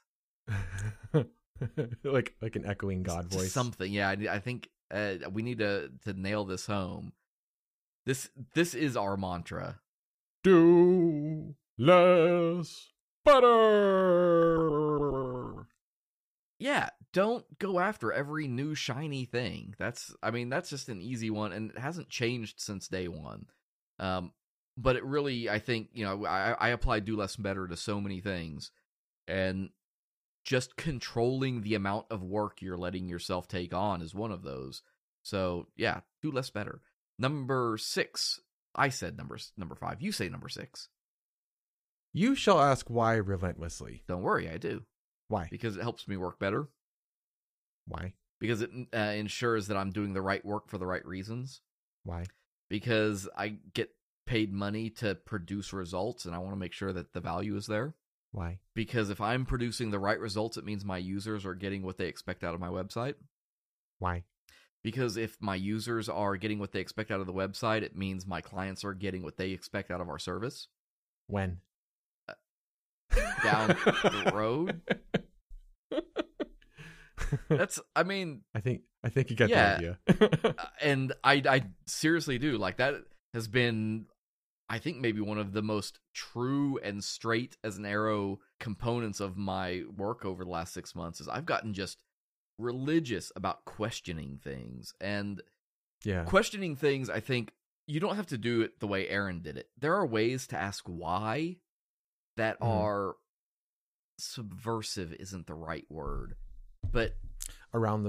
like an echoing God voice. Something, yeah. I think we need to nail this home. This is our mantra. Do less butter. Yeah, don't go after every new shiny thing. That's just an easy one, and it hasn't changed since day one. But it really, I think, I apply do less better to so many things, and just controlling the amount of work you're letting yourself take on is one of those. So yeah, do less better. Number 6. I said number 5. You say number 6. You shall ask why relentlessly. Don't worry, I do. Why? Because it helps me work better. Why? Because it ensures that I'm doing the right work for the right reasons. Why? Because I get paid money to produce results, and I want to make sure that the value is there. Why? Because if I'm producing the right results, it means my users are getting what they expect out of my website. Why? Because if my users are getting what they expect out of the website, it means my clients are getting what they expect out of our service. When? Down the road. I think you got the idea. And I seriously do. Like, that has been, I think, maybe one of the most true and straight as an arrow components of my work over the last 6 months is I've gotten just religious about questioning things. And questioning things, I think you don't have to do it the way Aaron did it. There are ways to ask why that are subversive isn't the right word, but around the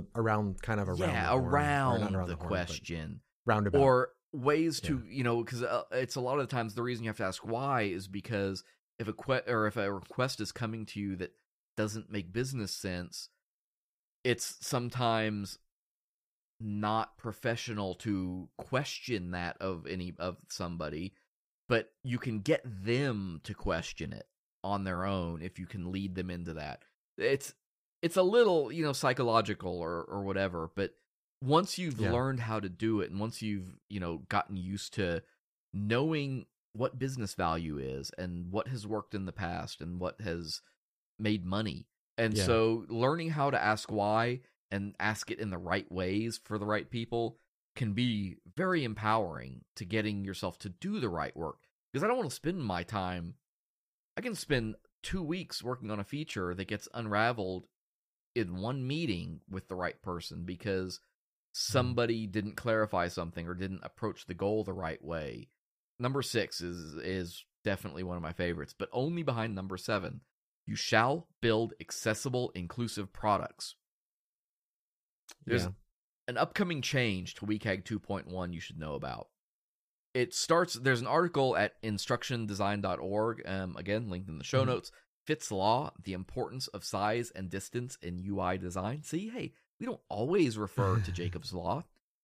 question, roundabout, or ways to because it's a lot of the times the reason you have to ask why is because if a request is coming to you that doesn't make business sense, it's sometimes not professional to question that of somebody, but you can get them to question it on their own if you can lead them into that. It's a little, psychological or whatever, but once you've learned how to do it, and once you've, gotten used to knowing what business value is and what has worked in the past and what has made money. And so learning how to ask why and ask it in the right ways for the right people can be very empowering to getting yourself to do the right work. Because I don't want to spend my time. I can spend 2 weeks working on a feature that gets unraveled in one meeting with the right person because somebody didn't clarify something or didn't approach the goal the right way. Number 6 is definitely one of my favorites, but only behind number 7. You shall build accessible, inclusive products. There's an upcoming change to WCAG 2.1 you should know about. There's an article at instructiondesign.org, again, linked in the show notes. Fitts Law, The Importance of Size and Distance in UI Design. See, hey, we don't always refer to Jacob's Law.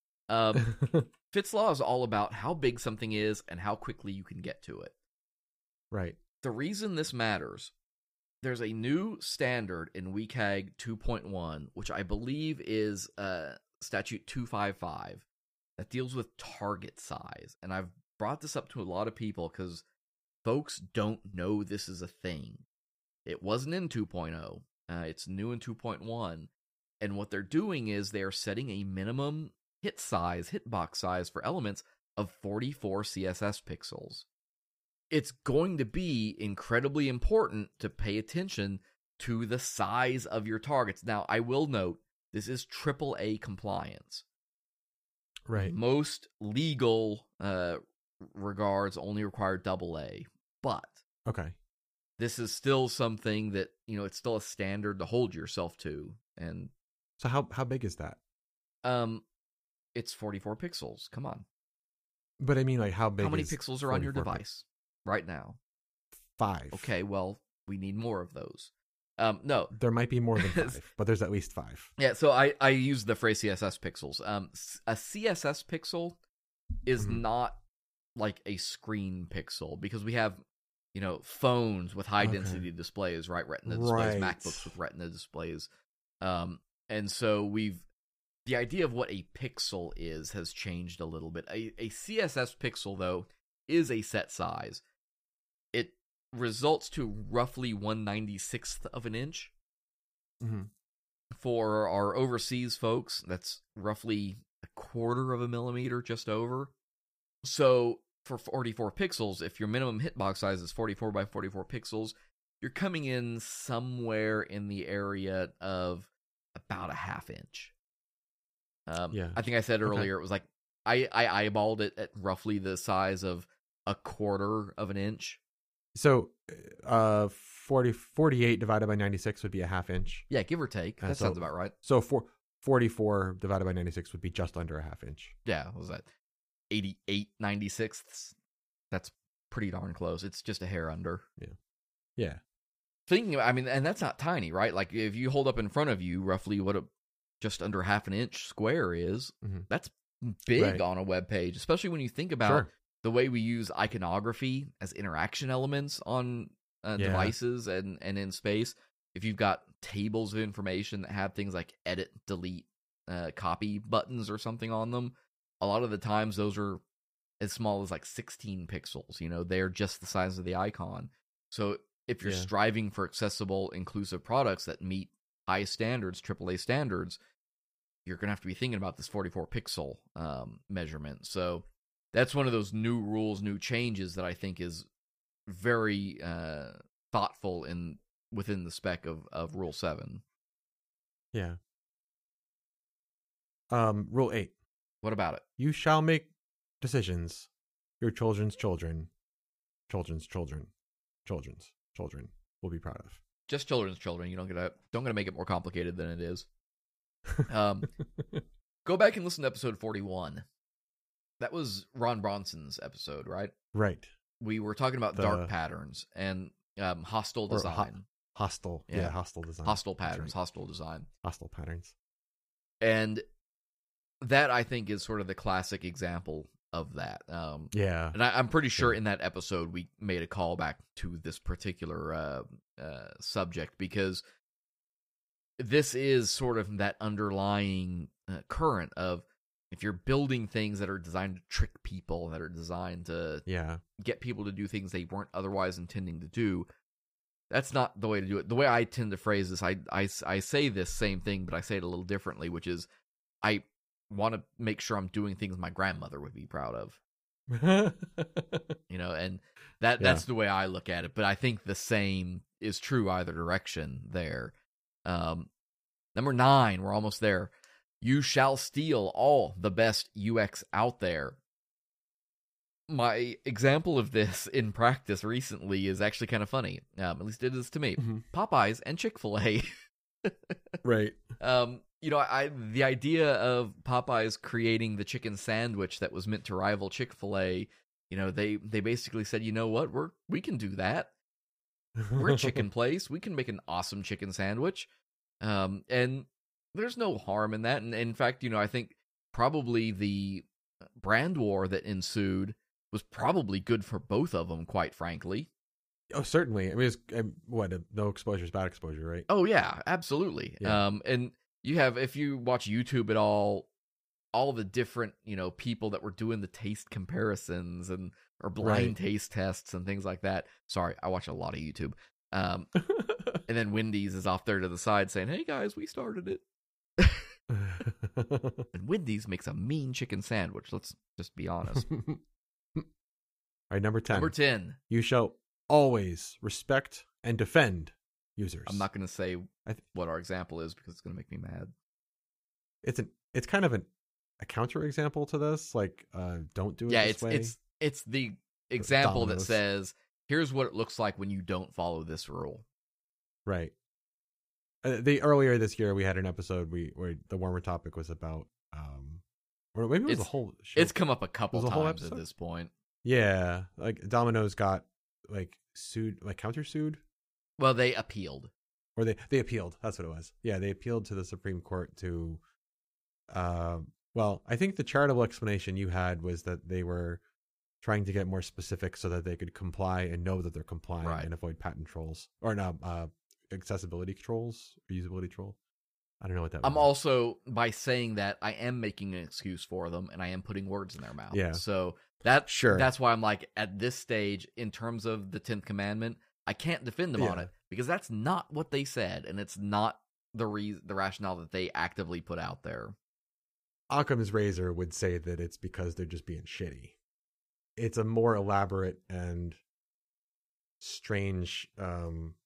Fitts Law is all about how big something is and how quickly you can get to it. Right. The reason this matters, there's a new standard in WCAG 2.1, which I believe is Statute 255, that deals with target size. And I've brought this up to a lot of people because folks don't know this is a thing. It wasn't in 2.0. It's new in 2.1. And what they're doing is they're setting a minimum hitbox size for elements of 44 CSS pixels. It's going to be incredibly important to pay attention to the size of your targets. Now, I will note, this is AAA compliance. Right. Most legal regards only require AA, but this is still something that, it's still a standard to hold yourself to. And so how big is that? It's 44 pixels. Come on. But I mean, like, how big? How many pixels are on your device right now? 5. Okay, well, we need more of those. No. There might be more than 5, but there's at least 5. Yeah, so I use the phrase CSS pixels. A CSS pixel is not like a screen pixel, because we have, phones with high-density displays, right? Retina displays, MacBooks with Retina displays. And so the idea of what a pixel is has changed a little bit. A CSS pixel, though, is a set size. It results to roughly 1/96th of an inch. Mm-hmm. For our overseas folks, that's roughly 1/4 of a millimeter, just over. So for 44 pixels, if your minimum hitbox size is 44 by 44 pixels, you're coming in somewhere in the area of about a half inch. I think I said earlier, it was like, I eyeballed it at roughly the size of a quarter of an inch. So 48 divided by 96 would be a half inch. Yeah, give or take. That sounds about right. So 44 divided by 96 would be just under a half inch. Yeah, what was that 88 96ths? That's pretty darn close. It's just a hair under. Yeah. Thinking about, I mean, and that's not tiny, right? Like if you hold up in front of you roughly what a just under half an inch square is, that's big on a web page, especially when you think about the way we use iconography as interaction elements on devices and in space. If you've got tables of information that have things like edit, delete, copy buttons or something on them, a lot of the times those are as small as like 16 pixels. You know, they're just the size of the icon. So if you're striving for accessible, inclusive products that meet high standards, AAA standards, you're going to have to be thinking about this 44 pixel measurement. So that's one of those new rules, new changes that I think is very thoughtful within the spec of Rule 7. Yeah. Rule 8. What about it? You shall make decisions your children's children will be proud of. Just children's children. You don't gotta make it more complicated than it is. Go back and listen to episode 41. That was Ron Bronson's episode, right? Right. We were talking about dark patterns and hostile design. Hostile design. Hostile patterns, hostile design. Hostile patterns. And that, I think, is sort of the classic example of that. And I'm pretty sure in that episode we made a callback to this particular subject, because this is sort of that underlying current of, if you're building things that are designed to trick people, that are designed to get people to do things they weren't otherwise intending to do, that's not the way to do it. The way I tend to phrase this, I say this same thing, but I say it a little differently, which is, I want to make sure I'm doing things my grandmother would be proud of. You know, and that's the way I look at it. But I think the same is true either direction there. Number 9, we're almost there. You shall steal all the best UX out there. My example of this in practice recently is actually kind of funny. At least it is to me. Popeyes and Chick-fil-A. Right. You know, the idea of Popeyes creating the chicken sandwich that was meant to rival Chick-fil-A, you know, they basically said, you know what, we can do that. We're a chicken place. We can make an awesome chicken sandwich. And there's no harm in that. And in fact, you know, I think probably the brand war that ensued was probably good for both of them, quite frankly. Oh, certainly. I mean, no exposure is bad exposure, right? Oh, yeah, absolutely. Yeah. And you have, if you watch YouTube at all the different, you know, people that were doing the taste comparisons or blind taste tests and things like that. Sorry, I watch a lot of YouTube. And then Wendy's is off there to the side saying, hey guys, we started it. And Wendy's makes a mean chicken sandwich. Let's just be honest. All right, number 10. Number 10. You shall always respect and defend users. I'm not going to say what our example is because it's going to make me mad. It's kind of a counter example to this. Like, don't do it this way. It's the example that says, here's what it looks like when you don't follow this rule. Right. Earlier this year, we had an episode where the warmer topic was about, or maybe it was a whole show. It's come up a couple times at this point. Yeah, like Domino's got like sued, like countersued. Well, they appealed, or they appealed. That's what it was. Yeah, they appealed to the Supreme Court to. Well, I think the charitable explanation you had was that they were trying to get more specific so that they could comply and know that they're complying and avoid patent trolls or no accessibility trolls or usability troll. I don't know what that. I'm also, by saying that, I am making an excuse for them and I am putting words in their mouth. Yeah. So that's why I'm like, at this stage, in terms of the 10th commandment, I can't defend them on it because that's not what they said and it's not the rationale that they actively put out there. Occam's razor would say that it's because they're just being shitty. It's a more elaborate and strange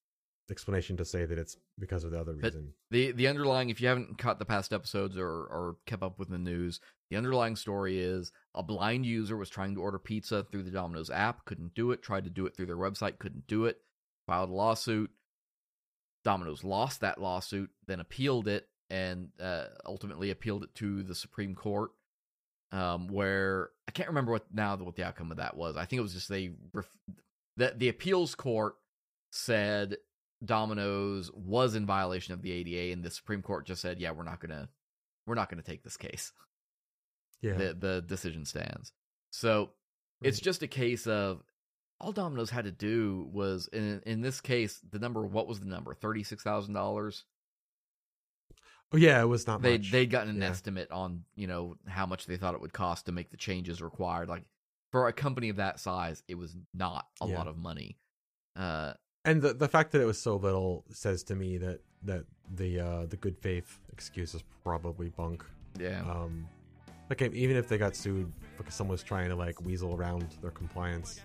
explanation to say that it's because of the other reason. The underlying, if you haven't caught the past episodes or kept up with the news, the underlying story is a blind user was trying to order pizza through the Domino's app, couldn't do it, tried to do it through their website, couldn't do it, filed a lawsuit. Domino's lost that lawsuit, then appealed it, and ultimately appealed it to the Supreme Court, where I can't remember what the outcome of that was. I think it was just the appeals court said Domino's was in violation of the ADA, and the Supreme Court just said, "Yeah, we're not gonna take this case." Yeah, the decision stands. So it's just a case of all Domino's had to do was in this case the number. What was the number? $36,000. Oh yeah, it was not much. They'd gotten an estimate on how much they thought it would cost to make the changes required. Like for a company of that size, it was not a lot of money. And the fact that it was so little says to me that the good faith excuse is probably bunk. Yeah. Like even if they got sued because someone was trying to like weasel around their compliance,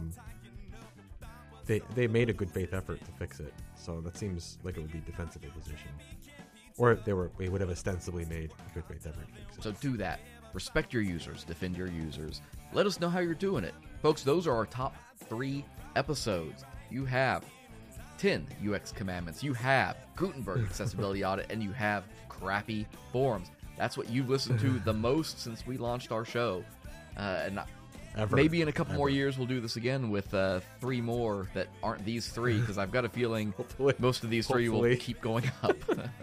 they made a good faith effort to fix it. So that seems like it would be defensible position, or they would have ostensibly made a good faith effort to fix it. So do that. Respect your users. Defend your users. Let us know how you're doing it, folks. Those are our top 3 episodes. You have 10 UX commandments. You have Gutenberg accessibility audit, and you have crappy forums. That's what you've listened to the most since we launched our show. And maybe in a couple more years we'll do this again with 3 more that aren't these 3, because I've got a feeling most of these 3 will keep going up.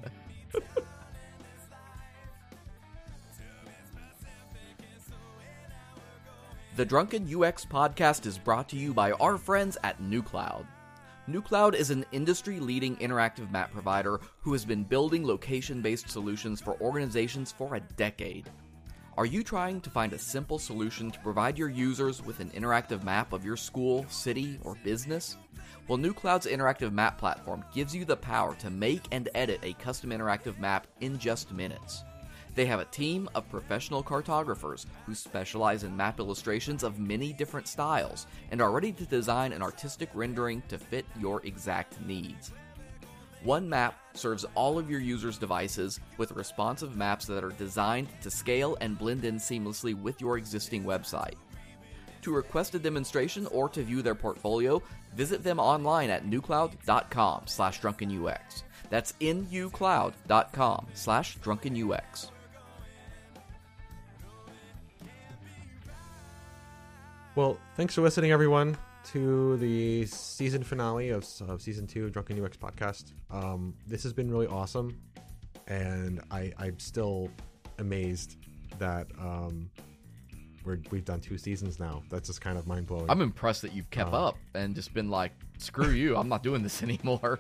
The Drunken UX Podcast is brought to you by our friends at NewCloud. NewCloud is an industry-leading interactive map provider who has been building location-based solutions for organizations for a decade. Are you trying to find a simple solution to provide your users with an interactive map of your school, city, or business? Well, NewCloud's interactive map platform gives you the power to make and edit a custom interactive map in just minutes. They have a team of professional cartographers who specialize in map illustrations of many different styles and are ready to design an artistic rendering to fit your exact needs. One map serves all of your users' devices with responsive maps that are designed to scale and blend in seamlessly with your existing website. To request a demonstration or to view their portfolio, visit them online at newcloud.com/drunkenux. That's nucloud.com/drunkenux. Well, thanks for listening, everyone, to the season finale of Season 2 of Drunken UX Podcast. This has been really awesome, and I'm still amazed that we've done 2 seasons now. That's just kind of mind-blowing. I'm impressed that you've kept up and just been like, screw you, I'm not doing this anymore.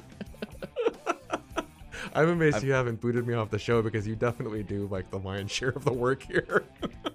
I'm amazed you haven't booted me off the show, because you definitely do like the lion's share of the work here.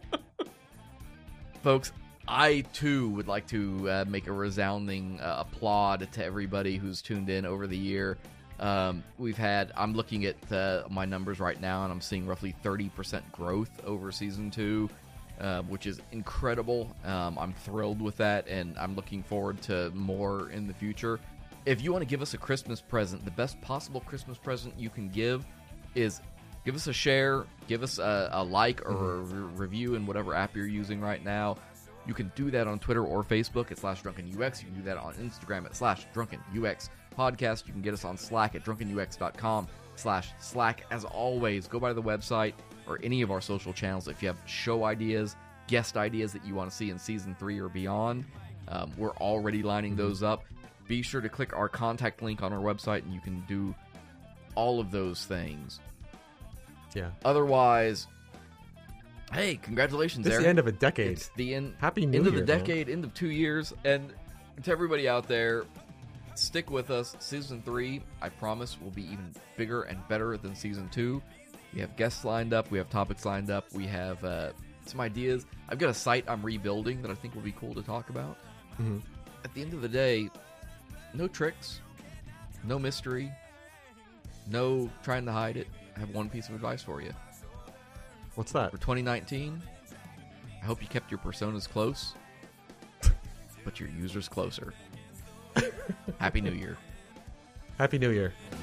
Folks, I, too, would like to make a resounding applaud to everybody who's tuned in over the year. I'm looking at my numbers right now, and I'm seeing roughly 30% growth over Season 2, which is incredible. I'm thrilled with that, and I'm looking forward to more in the future. If you want to give us a Christmas present, the best possible Christmas present you can give is give us a share, give us a like or a review in whatever app you're using right now. You can do that on Twitter or Facebook at /DrunkenUX. You can do that on Instagram at /DrunkenUX Podcast. You can get us on Slack at drunkenux.com/Slack. As always, go by the website or any of our social channels if you have show ideas, guest ideas that you want to see in Season 3 or beyond. We're already lining those up. Be sure to click our contact link on our website, and you can do all of those things. Yeah. Otherwise, hey, congratulations, It's Aaron. the end of a decade. It's the end. Happy New end Year, of the decade, end of 2 years. And to everybody out there, stick with us. Season 3, I promise, will be even bigger and better than Season 2. We have guests lined up. We have topics lined up. We have some ideas. I've got a site I'm rebuilding that I think will be cool to talk about. Mm-hmm. At the end of the day, no tricks, no mystery, no trying to hide it. I have one piece of advice for you. What's that? For 2019, I hope you kept your personas close, but your users closer. Happy New Year. Happy New Year.